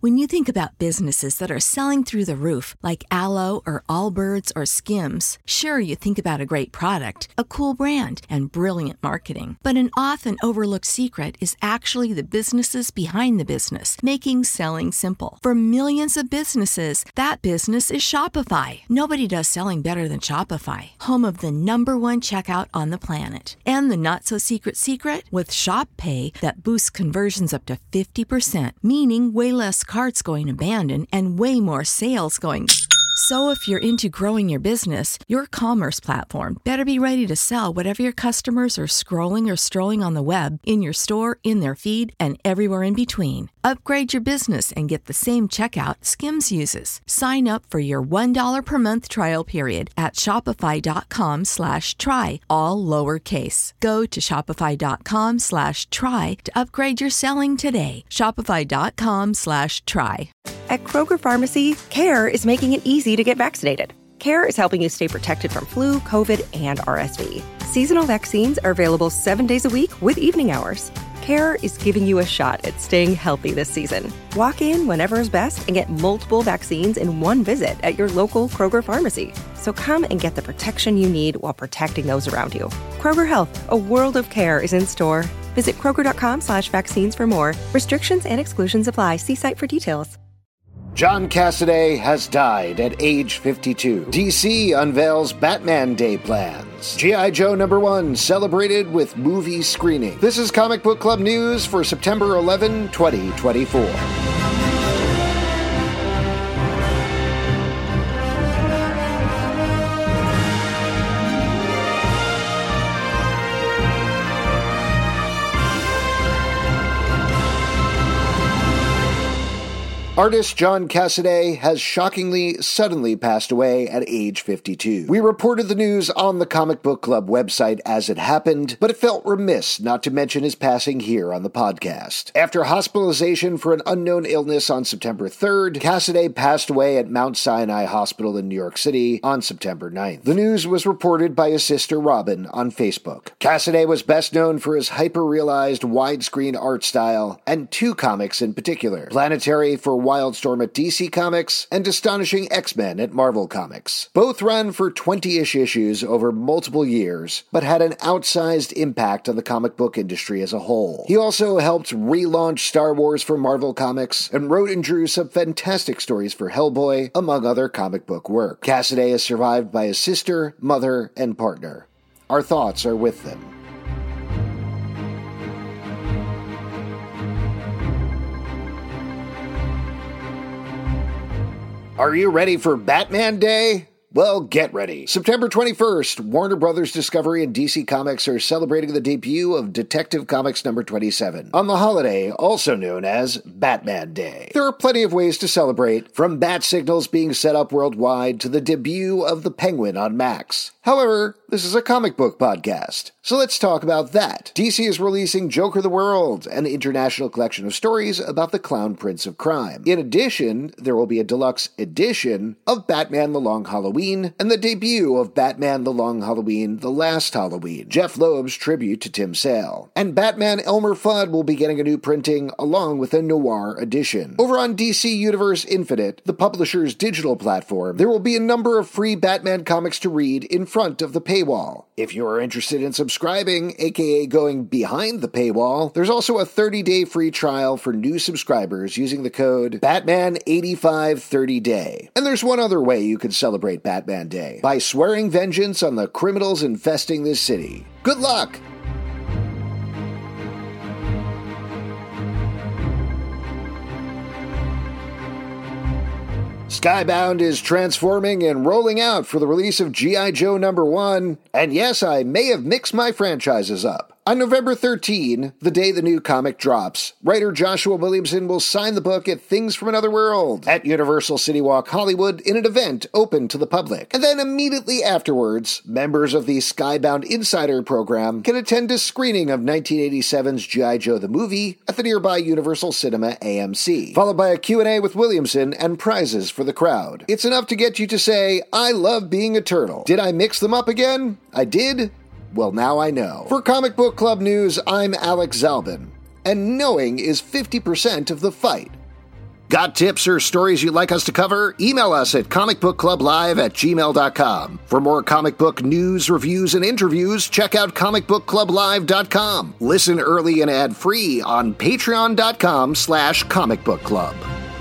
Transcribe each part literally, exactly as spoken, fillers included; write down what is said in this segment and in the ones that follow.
When you think about businesses that are selling through the roof, like Aloe or Allbirds or Skims, sure, you think about a great product, a cool brand, and brilliant marketing. But an often overlooked secret is actually the businesses behind the business, making selling simple. For millions of businesses, that business is Shopify. Nobody does selling better than Shopify, home of the number one checkout on the planet. And the not-so-secret secret? With Shop Pay that boosts conversions up to fifty percent, meaning way less carts going abandoned and way more sales going. So if you're into growing your business, your commerce platform better be ready to sell whatever your customers are scrolling or strolling on the web, in your store, in their feed, and everywhere in between. Upgrade your business and get the same checkout Skims uses. Sign up for your one dollar per month trial period at shopify.com slash try, all lowercase. Go to shopify.com slash try to upgrade your selling today. Shopify.com slash try. At Kroger Pharmacy, CARE is making it easy to get vaccinated. CARE is helping you stay protected from flu, COVID, and R S V. Seasonal vaccines are available seven days a week with evening hours. CARE is giving you a shot at staying healthy this season. Walk in whenever is best and get multiple vaccines in one visit at your local Kroger Pharmacy. So come and get the protection you need while protecting those around you. Kroger Health, a world of care, is in store. Visit kroger.com slash vaccines for more. Restrictions and exclusions apply. See site for details. John Cassaday has died at age fifty-two. D C unveils Batman Day plans. G I. Joe number one celebrated with movie screening. This is Comic Book Club news for September eleventh, twenty twenty-four. Artist John Cassaday has shockingly suddenly passed away at age fifty-two. We reported the news on the Comic Book Club website as it happened, but it felt remiss not to mention his passing here on the podcast. After hospitalization for an unknown illness on September third, Cassaday passed away at Mount Sinai Hospital in New York City on September ninth. The news was reported by his sister Robin on Facebook. Cassaday was best known for his hyper-realized widescreen art style and two comics in particular, Planetary for Wildstorm at D C Comics, and Astonishing X-Men at Marvel Comics. Both ran for twenty-ish issues over multiple years, but had an outsized impact on the comic book industry as a whole. He also helped relaunch Star Wars for Marvel Comics, and wrote and drew some fantastic stories for Hellboy, among other comic book work. Cassaday is survived by his sister, mother, and partner. Our thoughts are with them. Are you ready for Batman Day? Well, get ready. September twenty-first, Warner Brothers Discovery and D C Comics are celebrating the debut of Detective Comics number twenty-seven, on the holiday also known as Batman Day. There are plenty of ways to celebrate, from bat signals being set up worldwide to the debut of the Penguin on Max. However, this is a comic book podcast, so let's talk about that. D C is releasing Joker the World, an international collection of stories about the Clown Prince of Crime. In addition, there will be a deluxe edition of Batman the Long Halloween, and the debut of Batman the Long Halloween The Last Halloween, Jeff Loeb's tribute to Tim Sale. And Batman Elmer Fudd will be getting a new printing along with a noir edition. Over on D C Universe Infinite, the publisher's digital platform, there will be a number of free Batman comics to read in front of the paywall. If you are interested in subscribing, aka going behind the paywall, there's also a thirty-day free trial for new subscribers using the code Batman eighty-five thirty day. And there's one other way you can celebrate Batman Day: by swearing vengeance on the criminals infesting this city. Good luck! Skybound is transforming and rolling out for the release of G I. Joe number one, and yes, I may have mixed my franchises up. On November thirteenth, the day the new comic drops, writer Joshua Williamson will sign the book at Things from Another World at Universal City Walk Hollywood in an event open to the public. And then immediately afterwards, members of the Skybound Insider program can attend a screening of nineteen eighty-seven's G I. Joe the Movie at the nearby Universal Cinema A M C, followed by a Q and A with Williamson and prizes for the crowd. It's enough to get you to say, I love being a turtle. Did I mix them up again? I did? Well, now I know. For Comic Book Club News, I'm Alex Zalbin, and knowing is fifty percent of the fight. Got tips or stories you'd like us to cover? Email us at comic book club live at gmail dot com. For more comic book news, reviews, and interviews, check out comic book club live dot com. Listen early and ad-free on patreon dot com slash comic book club.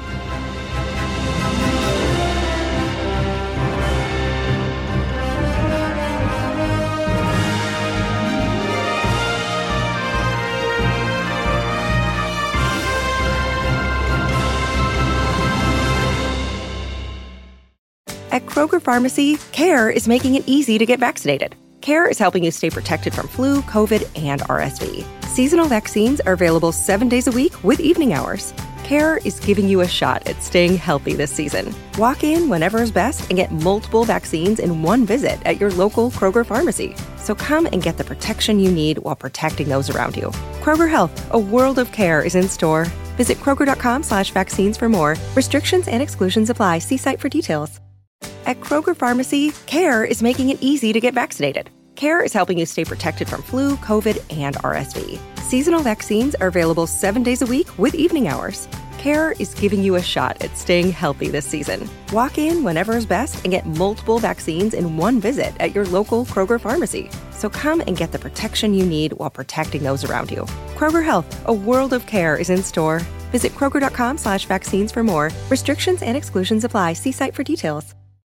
At Kroger Pharmacy, CARE is making it easy to get vaccinated. CARE is helping you stay protected from flu, COVID, and R S V. Seasonal vaccines are available seven days a week with evening hours. CARE is giving you a shot at staying healthy this season. Walk in whenever is best and get multiple vaccines in one visit at your local Kroger Pharmacy. So come and get the protection you need while protecting those around you. Kroger Health, a world of care, is in store. Visit kroger.com slash vaccines for more. Restrictions and exclusions apply. See site for details. At Kroger Pharmacy, CARE is making it easy to get vaccinated. CARE is helping you stay protected from flu, COVID, and R S V. Seasonal vaccines are available seven days a week with evening hours. CARE is giving you a shot at staying healthy this season. Walk in whenever is best and get multiple vaccines in one visit at your local Kroger Pharmacy. So come and get the protection you need while protecting those around you. Kroger Health, a world of care, is in store. Visit kroger.com slash vaccines for more. Restrictions and exclusions apply. See site for details.